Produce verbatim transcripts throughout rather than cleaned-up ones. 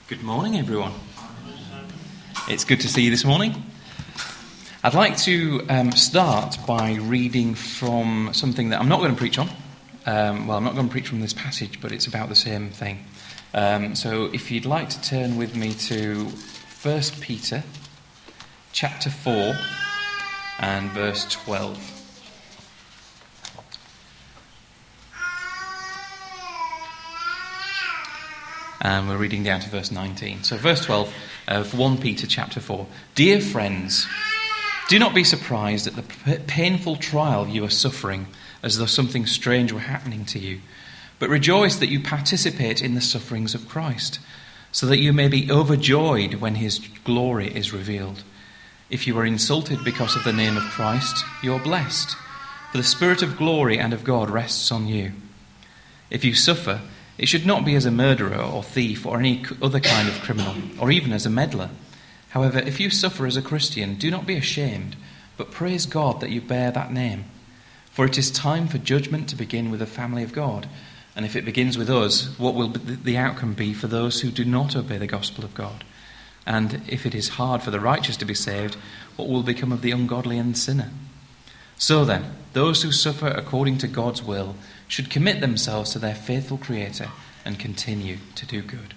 Good morning, everyone. It's good to see you this morning. I'd like to um, start by reading from something that I'm not going to preach on. Um, well, I'm not going to preach from this passage, but it's about the same thing. Um, so if you'd like to turn with me to First Peter chapter four and verse twelve. And we're reading down to verse nineteen. So verse twelve of First Peter chapter four. Dear friends, do not be surprised at the p- painful trial you are suffering, as though something strange were happening to you. But rejoice that you participate in the sufferings of Christ, so that you may be overjoyed when his glory is revealed. If you are insulted because of the name of Christ, you are blessed, for the Spirit of glory and of God rests on you. If you suffer, it should not be as a murderer or thief or any other kind of criminal, or even as a meddler. However, if you suffer as a Christian, do not be ashamed, but praise God that you bear that name. For it is time for judgment to begin with the family of God. And if it begins with us, what will the outcome be for those who do not obey the gospel of God? And if it is hard for the righteous to be saved, what will become of the ungodly and sinner? So then, those who suffer according to God's will should commit themselves to their faithful Creator and continue to do good.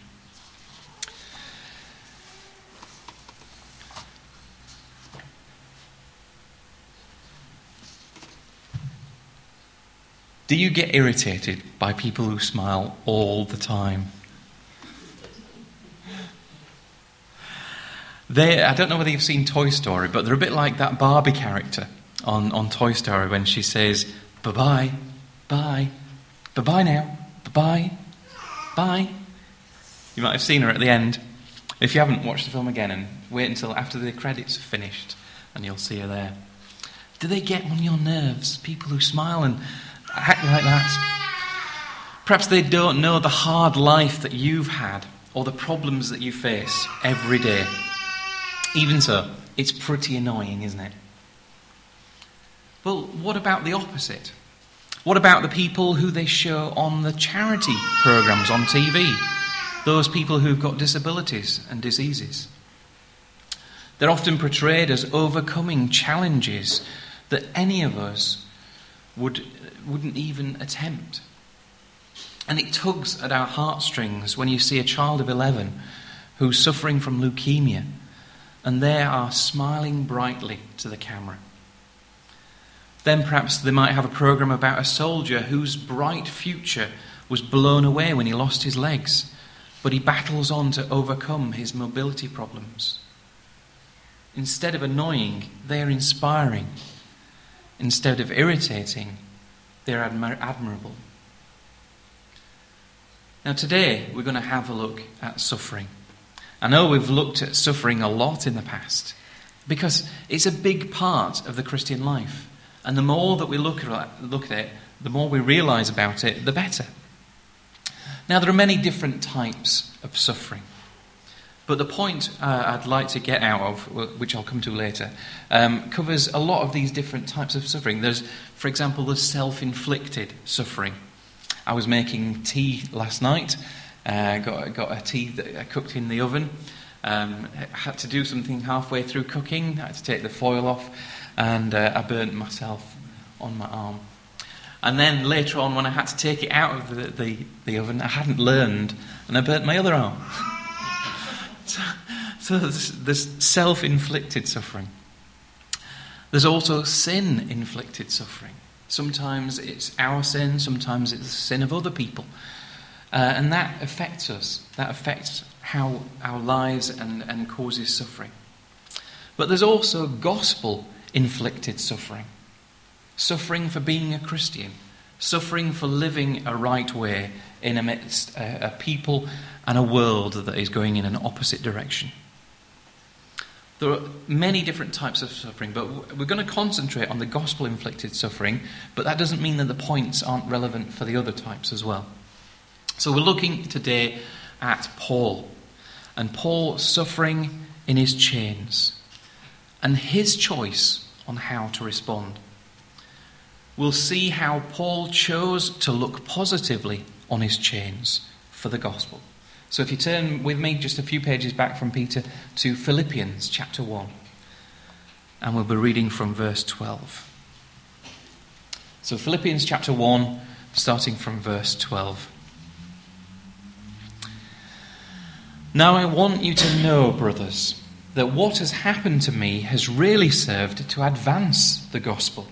Do you get irritated by people who smile all the time? They, I don't know whether you've seen Toy Story, but they're a bit like that Barbie character on, on Toy Story when she says, bye-bye, bye, bye-bye now, bye-bye, bye. You might have seen her at the end. If you haven't, watch the film again and wait until after the credits are finished and you'll see her there. Do they get on your nerves, people who smile and act like that? Perhaps they don't know the hard life that you've had or the problems that you face every day. Even so, it's pretty annoying, isn't it? Well, what about the opposite? What about the people who they show on the charity programmes on T V? Those people who've got disabilities and diseases. They're often portrayed as overcoming challenges that any of us would, wouldn't even attempt. And it tugs at our heartstrings when you see a child of eleven who's suffering from leukemia and they are smiling brightly to the camera. Then perhaps they might have a program about a soldier whose bright future was blown away when he lost his legs, but he battles on to overcome his mobility problems. Instead of annoying, they are inspiring. Instead of irritating, they're admir- admirable. Now today we're going to have a look at suffering. I know we've looked at suffering a lot in the past because it's a big part of the Christian life. And the more that we look at, look at it, the more we realise about it, the better. Now, there are many different types of suffering. But the point uh, I'd like to get out of, which I'll come to later, um, covers a lot of these different types of suffering. There's, for example, the self-inflicted suffering. I was making tea last night. Uh, got, got a tea that I cooked in the oven. Um, had to do something halfway through cooking. I had to take the foil off. And uh, I burnt myself on my arm. And then later on, when I had to take it out of the, the, the oven, I hadn't learned, and I burnt my other arm. so so there's, there's self-inflicted suffering. There's also sin-inflicted suffering. Sometimes it's our sin, sometimes it's the sin of other people. Uh, and that affects us. That affects how our lives and, and causes suffering. But there's also gospel inflicted suffering. Suffering for being a Christian. Suffering for living a right way in amidst a, a people and a world that is going in an opposite direction. There are many different types of suffering, but we're going to concentrate on the gospel inflicted suffering, but that doesn't mean that the points aren't relevant for the other types as well. So we're looking today at Paul, and Paul suffering in his chains, and his choice on how to respond. We'll see how Paul chose to look positively on his chains for the gospel. So if you turn with me just a few pages back from Peter to Philippians chapter one, and we'll be reading from verse twelve. So Philippians chapter one, starting from verse twelve. Now I want you to know, brothers, that what has happened to me has really served to advance the gospel.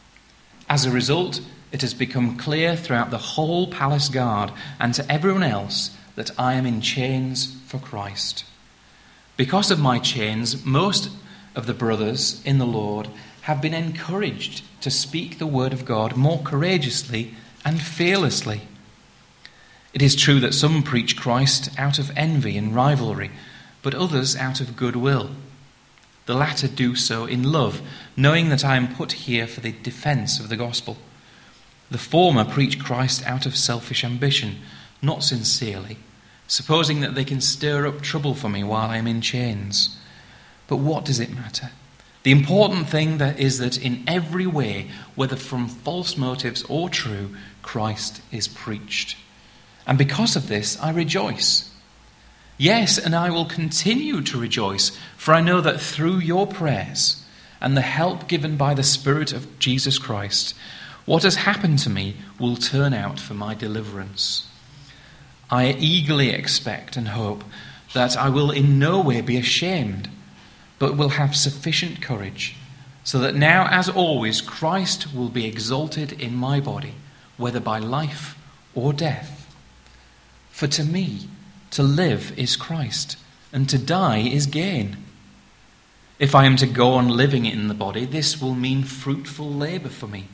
As a result, it has become clear throughout the whole palace guard and to everyone else that I am in chains for Christ. Because of my chains, most of the brothers in the Lord have been encouraged to speak the word of God more courageously and fearlessly. It is true that some preach Christ out of envy and rivalry, but others out of goodwill. The latter do so in love, knowing that I am put here for the defense of the gospel. The former preach Christ out of selfish ambition, not sincerely, supposing that they can stir up trouble for me while I am in chains. But what does it matter? The important thing that is that in every way, whether from false motives or true, Christ is preached. And because of this, I rejoice. Yes, and I will continue to rejoice, for I know that through your prayers and the help given by the Spirit of Jesus Christ, what has happened to me will turn out for my deliverance. I eagerly expect and hope that I will in no way be ashamed, but will have sufficient courage, so that now, as always, Christ will be exalted in my body, whether by life or death. For to me, to live is Christ, and to die is gain. If I am to go on living in the body, this will mean fruitful labour for me.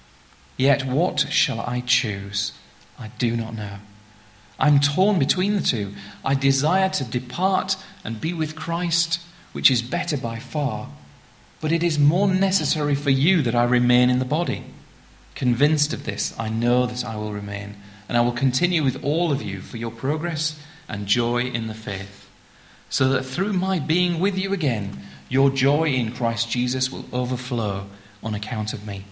Yet what shall I choose? I do not know. I'm torn between the two. I desire to depart and be with Christ, which is better by far. But it is more necessary for you that I remain in the body. Convinced of this, I know that I will remain, and I will continue with all of you for your progress and joy in the faith, so that through my being with you again, your joy in Christ Jesus will overflow on account of me.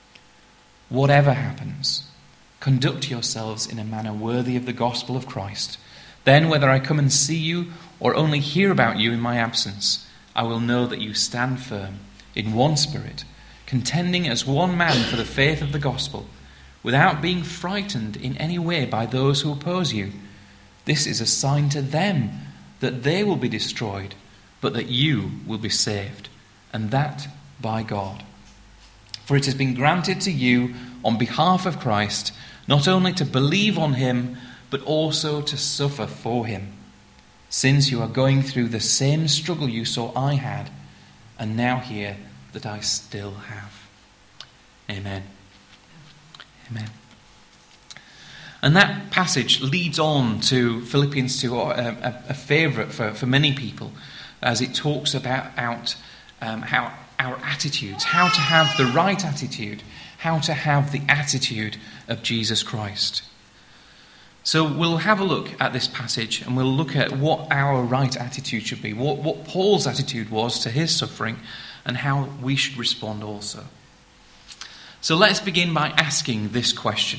Whatever happens, conduct yourselves in a manner worthy of the gospel of Christ. Then, whether I come and see you or only hear about you in my absence, I will know that you stand firm in one spirit, contending as one man for the faith of the gospel, without being frightened in any way by those who oppose you. This is a sign to them that they will be destroyed, but that you will be saved, and that by God. For it has been granted to you on behalf of Christ not only to believe on him, but also to suffer for him, since you are going through the same struggle you saw I had, and now hear that I still have. Amen. Amen. And that passage leads on to Philippians two, a, a, a favourite for, for many people, as it talks about out, um, how our attitudes, how to have the right attitude, how to have the attitude of Jesus Christ. So we'll have a look at this passage and we'll look at what our right attitude should be, what, what Paul's attitude was to his suffering, and how we should respond also. So let's begin by asking this question.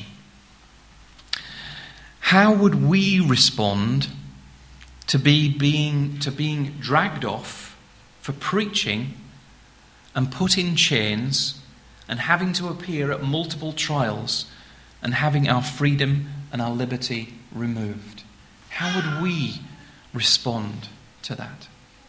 How would we respond to be being to being dragged off for preaching and put in chains and having to appear at multiple trials and having our freedom and our liberty removed? How would we respond to that?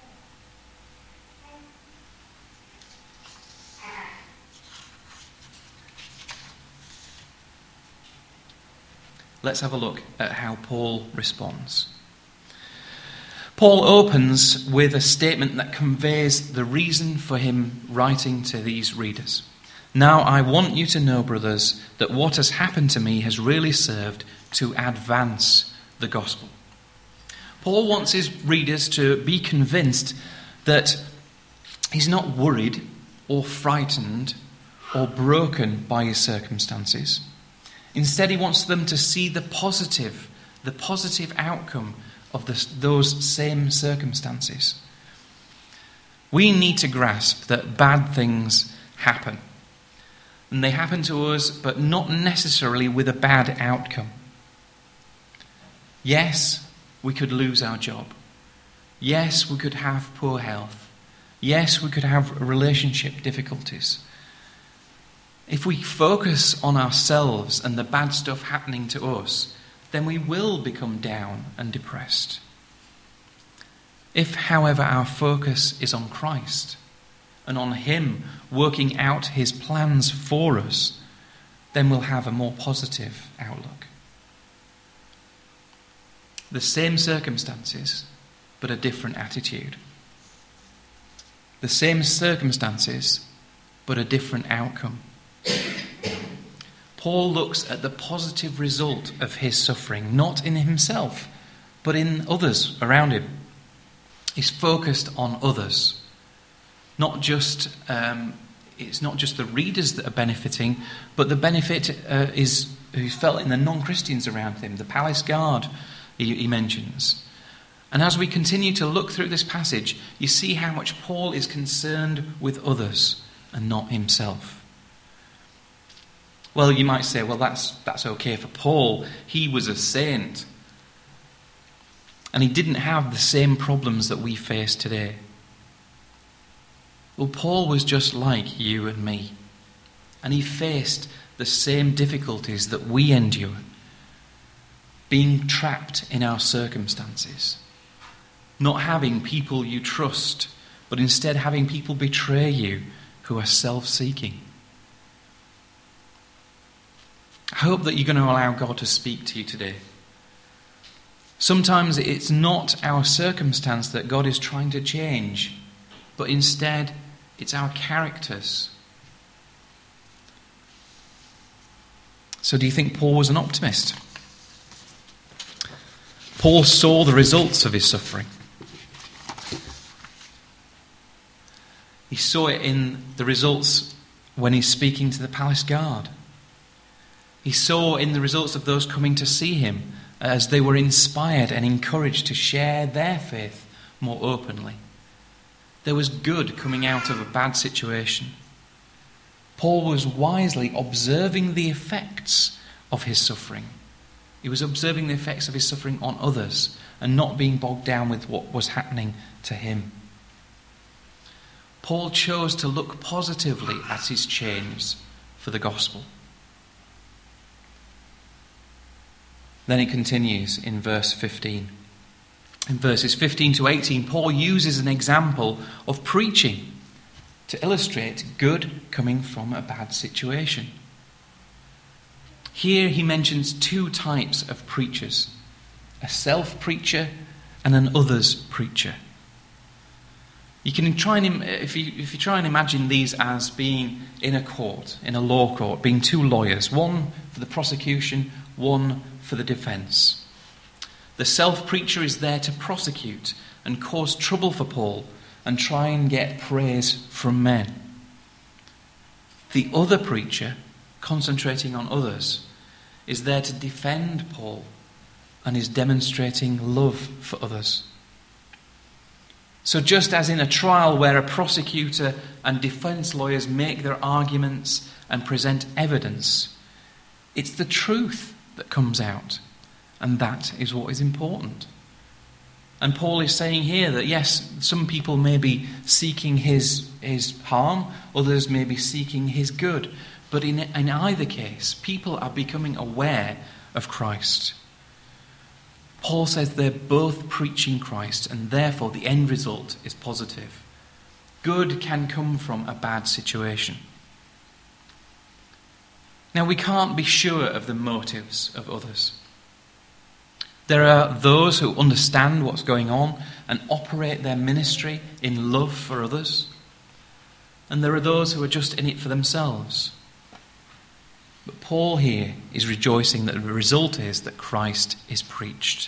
Let's have a look at how Paul responds. Paul opens with a statement that conveys the reason for him writing to these readers. Now I want you to know, brothers, that what has happened to me has really served to advance the gospel. Paul wants his readers to be convinced that he's not worried or frightened or broken by his circumstances. Instead, he wants them to see the positive, the positive outcome of this, those same circumstances. We need to grasp that bad things happen. And they happen to us, but not necessarily with a bad outcome. Yes, we could lose our job. Yes, we could have poor health. Yes, we could have relationship difficulties. If we focus on ourselves and the bad stuff happening to us, then we will become down and depressed. If, however, our focus is on Christ and on Him working out His plans for us, then we'll have a more positive outlook. The same circumstances, but a different attitude. The same circumstances, but a different outcome. Paul looks at the positive result of his suffering, not in himself, but in others around him. He's focused on others. Not just, um, it's not just the readers that are benefiting, but the benefit uh, is who's felt in the non-Christians around him, the palace guard he, he mentions. And as we continue to look through this passage, you see how much Paul is concerned with others and not himself. Well, you might say, well, that's that's okay for Paul. He was a saint. And he didn't have the same problems that we face today. Well, Paul was just like you and me. And he faced the same difficulties that we endure. Being trapped in our circumstances. Not having people you trust, but instead having people betray you who are self-seeking. I hope that you're going to allow God to speak to you today. Sometimes it's not our circumstance that God is trying to change, but instead it's our characters. So do you think Paul was an optimist? Paul saw the results of his suffering. He saw it in the results when he's speaking to the palace guard. He saw in the results of those coming to see him as they were inspired and encouraged to share their faith more openly. There was good coming out of a bad situation. Paul was wisely observing the effects of his suffering. He was observing the effects of his suffering on others and not being bogged down with what was happening to him. Paul chose to look positively at his chains for the gospel. Then it continues in verse fifteen. In verses fifteen to eighteen, Paul uses an example of preaching to illustrate good coming from a bad situation. Here he mentions two types of preachers, a self-preacher and an others preacher. You can try and, if you, if you try and imagine these as being in a court, in a law court, being two lawyers, one for the prosecution, one for the defense. The self-preacher is there to prosecute and cause trouble for Paul and try and get praise from men. The other preacher, concentrating on others, is there to defend Paul and is demonstrating love for others. So just as in a trial where a prosecutor and defense lawyers make their arguments and present evidence, it's the truth that comes out, and that is what is important. And Paul is saying here that yes, some people may be seeking his, his harm, others may be seeking his good, but in, in either case, people are becoming aware of Christ. Paul says they're both preaching Christ, and therefore the end result is positive. Good can come from a bad situation. Now, we can't be sure of the motives of others. There are those who understand what's going on and operate their ministry in love for others. And there are those who are just in it for themselves. But Paul here is rejoicing that the result is that Christ is preached.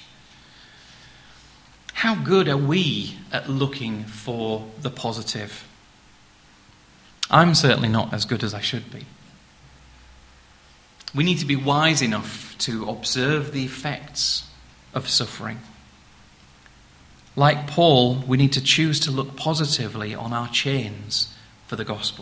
How good are we at looking for the positive? I'm certainly not as good as I should be. We need to be wise enough to observe the effects of suffering. Like Paul, we need to choose to look positively on our chains for the gospel.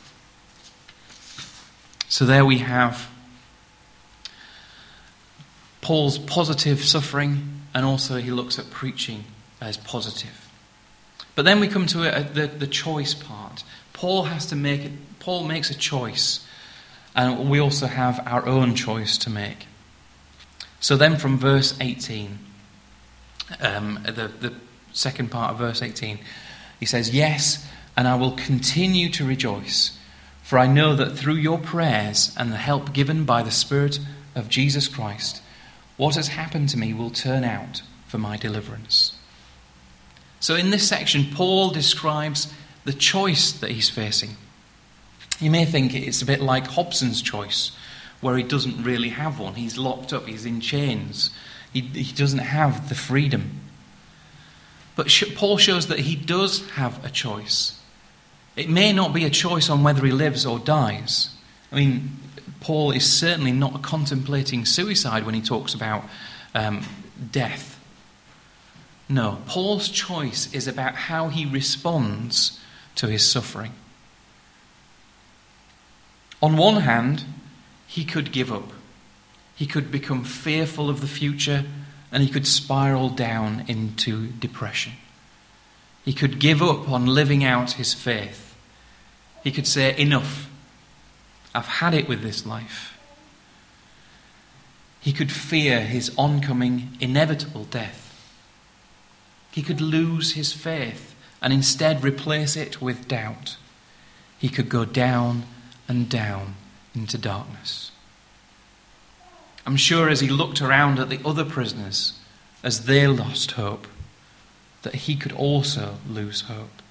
So there we have Paul's positive suffering, and also he looks at preaching as positive. But then we come to a, the, the choice part. Paul has to make it, Paul makes a choice, and we also have our own choice to make. So then from verse eighteen, um, the, the second part of verse eighteen, he says, "Yes, and I will continue to rejoice, for I know that through your prayers and the help given by the Spirit of Jesus Christ, what has happened to me will turn out for my deliverance." So in this section, Paul describes the choice that he's facing. You may think it's a bit like Hobson's choice, where he doesn't really have one. He's locked up, he's in chains. He, he doesn't have the freedom. But Paul shows that he does have a choice. It may not be a choice on whether he lives or dies. I mean, Paul is certainly not contemplating suicide when he talks about um, death. No, Paul's choice is about how he responds to his suffering. On one hand, he could give up. He could become fearful of the future, and he could spiral down into depression. He could give up on living out his faith. He could say, "Enough. I've had it with this life." He could fear his oncoming inevitable death. He could lose his faith and instead replace it with doubt. He could go down and down into darkness. I'm sure as he looked around at the other prisoners as they lost hope, that he could also lose hope.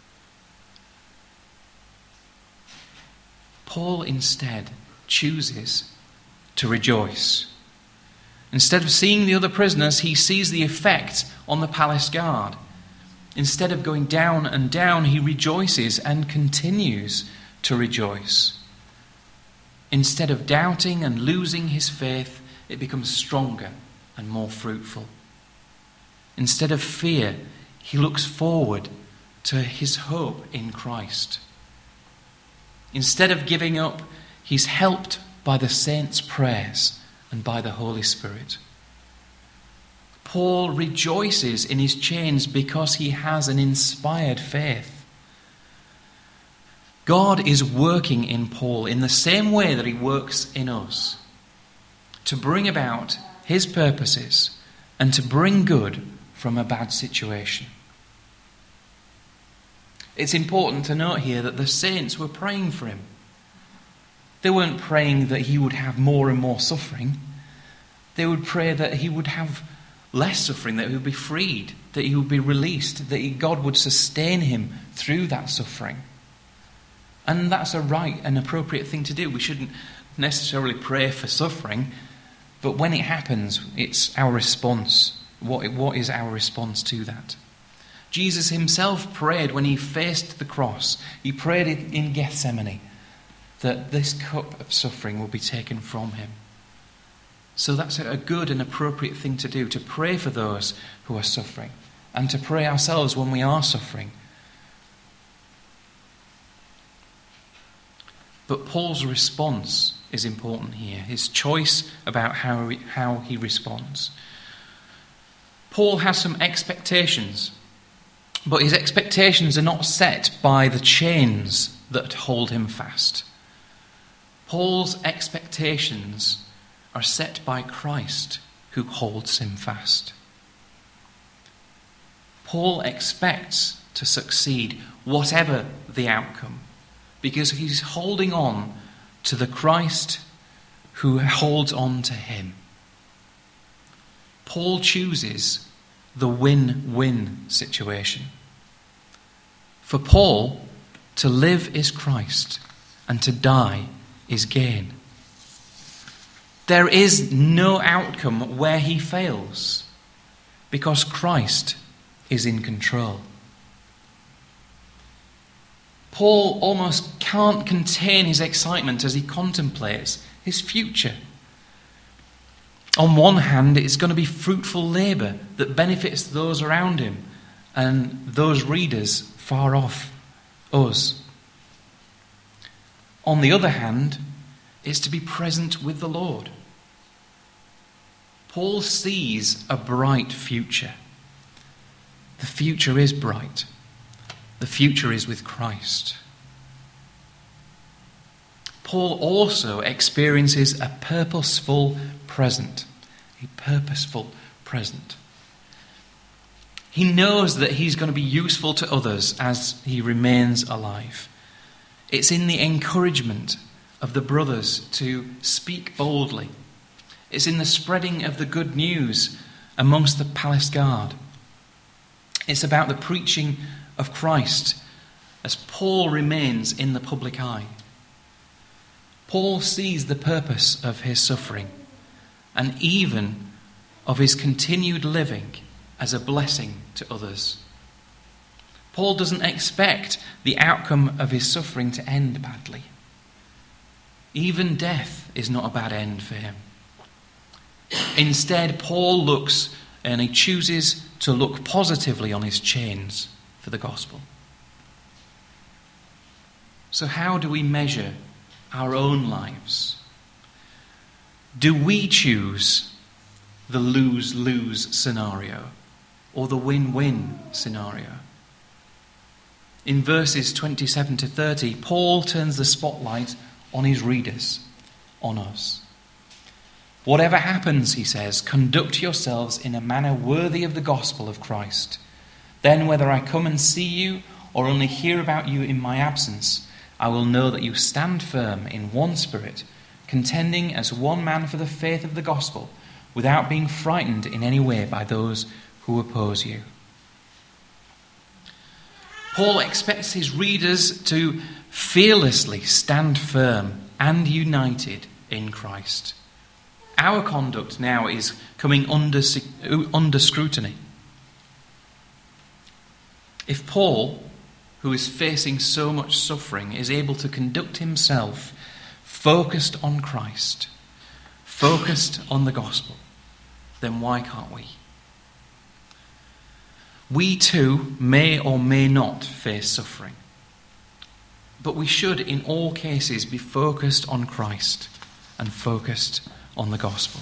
Paul instead chooses to rejoice. Instead of seeing the other prisoners, he sees the effect on the palace guard. Instead of going down and down, he rejoices and continues to rejoice. Instead of doubting and losing his faith, it becomes stronger and more fruitful. Instead of fear, he looks forward to his hope in Christ. Instead of giving up, he's helped by the saints' prayers and by the Holy Spirit. Paul rejoices in his chains because he has an inspired faith. God is working in Paul in the same way that he works in us, to bring about his purposes and to bring good from a bad situation. It's important to note here that the saints were praying for him. They weren't praying that he would have more and more suffering. They would pray that he would have less suffering, that he would be freed, that he would be released, that God would sustain him through that suffering. And that's a right and appropriate thing to do. We shouldn't necessarily pray for suffering, but when it happens, it's our response. What, what is our response to that? Jesus himself prayed when he faced the cross. He prayed in Gethsemane that this cup of suffering will be taken from him. So that's a good and appropriate thing to do, to pray for those who are suffering and to pray ourselves when we are suffering. But Paul's response is important here, his choice about how he, how he responds. Paul has some expectations, but his expectations are not set by the chains that hold him fast. Paul's expectations are set by Christ, who holds him fast. Paul expects to succeed whatever the outcome, because he's holding on to the Christ who holds on to him. Paul chooses the win-win situation. For Paul, to live is Christ, and to die is gain. There is no outcome where he fails, because Christ is in control. Paul almost can't contain his excitement as he contemplates his future. On one hand, it's going to be fruitful labour that benefits those around him and those readers far off, us. On the other hand, it's to be present with the Lord. Paul sees a bright future. The future is bright. The future is with Christ. Paul also experiences a purposeful present. A purposeful present. He knows that he's going to be useful to others as he remains alive. It's in the encouragement of the brothers to speak boldly. It's in the spreading of the good news amongst the palace guard. It's about the preaching of Christ as Paul remains in the public eye. Paul sees the purpose of his suffering and even of his continued living as a blessing to others. Paul doesn't expect the outcome of his suffering to end badly. Even death is not a bad end for him. Instead, Paul looks and he chooses to look positively on his chains for the gospel. So how do we measure our own lives? Do we choose the lose-lose scenario or the win-win scenario? In verses twenty-seven to thirty, Paul turns the spotlight on his readers, on us. Whatever happens, he says, conduct yourselves in a manner worthy of the gospel of Christ. Then whether I come and see you or only hear about you in my absence, I will know that you stand firm in one spirit, contending as one man for the faith of the gospel, without being frightened in any way by those who oppose you. Paul expects his readers to fearlessly stand firm and united in Christ. Our conduct now is coming under, under scrutiny. If Paul, who is facing so much suffering, is able to conduct himself focused on Christ, focused on the gospel, then why can't we? We too may or may not face suffering, but we should in all cases be focused on Christ and focused on the gospel.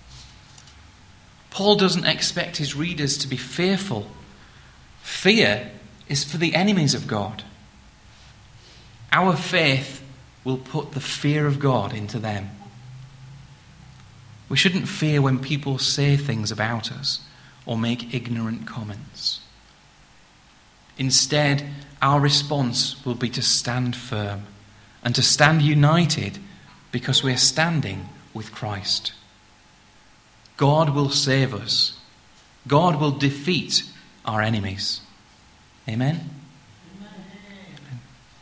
Paul doesn't expect his readers to be fearful. Fear is for the enemies of God. Our faith will put the fear of God into them. We shouldn't fear when people say things about us or make ignorant comments. Instead, our response will be to stand firm and to stand united because we are standing with Christ. God will save us. God will defeat our enemies. Amen? Amen.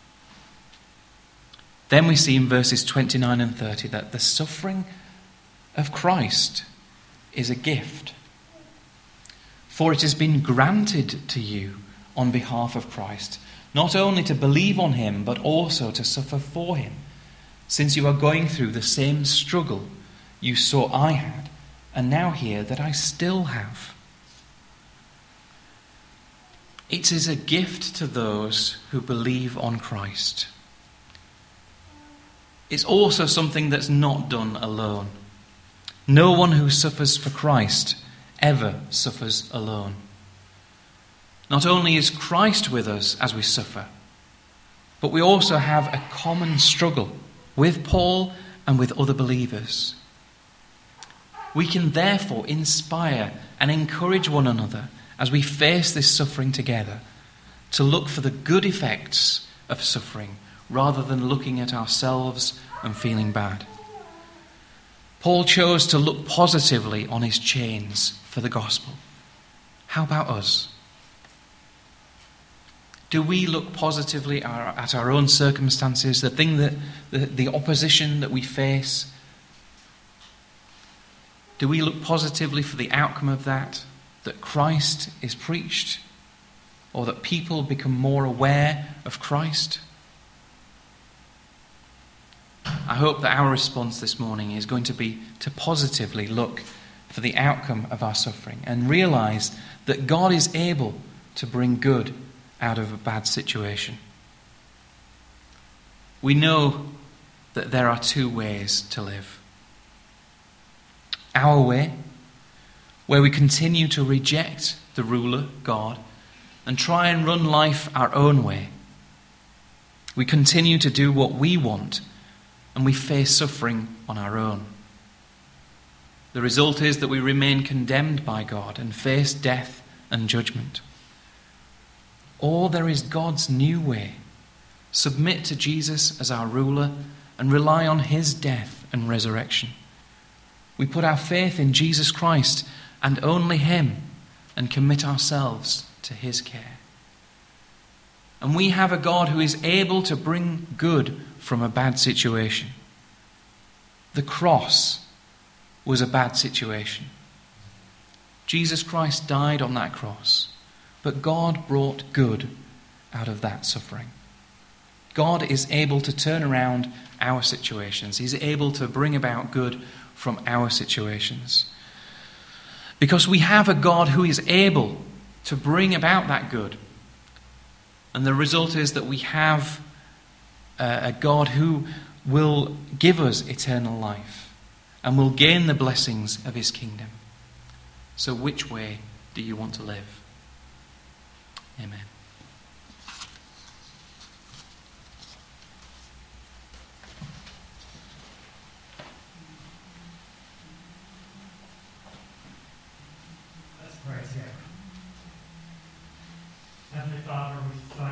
Then we see in verses twenty-nine and thirty that the suffering of Christ is a gift. For it has been granted to you on behalf of Christ, not only to believe on him, but also to suffer for him, since you are going through the same struggle you saw I had, and now hear that I still have. It is a gift to those who believe on Christ. It's also something that's not done alone. No one who suffers for Christ ever suffers alone. Not only is Christ with us as we suffer, but we also have a common struggle with Paul and with other believers. We can therefore inspire and encourage one another as we face this suffering together to look for the good effects of suffering rather than looking at ourselves and feeling bad. Paul chose to look positively on his chains for the gospel. How about us? Do we look positively at our own circumstances, the thing that the, the opposition that we face? Do we look positively for the outcome of that, that Christ is preached, or that people become more aware of Christ? I hope that our response this morning is going to be to positively look for the outcome of our suffering and realize that God is able to bring good out of a bad situation. We know that there are two ways to live. Our way, where we continue to reject the ruler, God, and try and run life our own way. We continue to do what we want, and we face suffering on our own. The result is that we remain condemned by God and face death and judgment. Or there is God's new way. Submit to Jesus as our ruler and rely on his death and resurrection. We put our faith in Jesus Christ and only him and commit ourselves to his care. And we have a God who is able to bring good from a bad situation. The cross was a bad situation. Jesus Christ died on that cross, but God brought good out of that suffering. God is able to turn around our situations. He's able to bring about good from our situations. Because we have a God who is able to bring about that good. And the result is that we have a God who will give us eternal life and will gain the blessings of his kingdom. So which way do you want to live? Amen. Let's pray together. Heavenly Father, we thank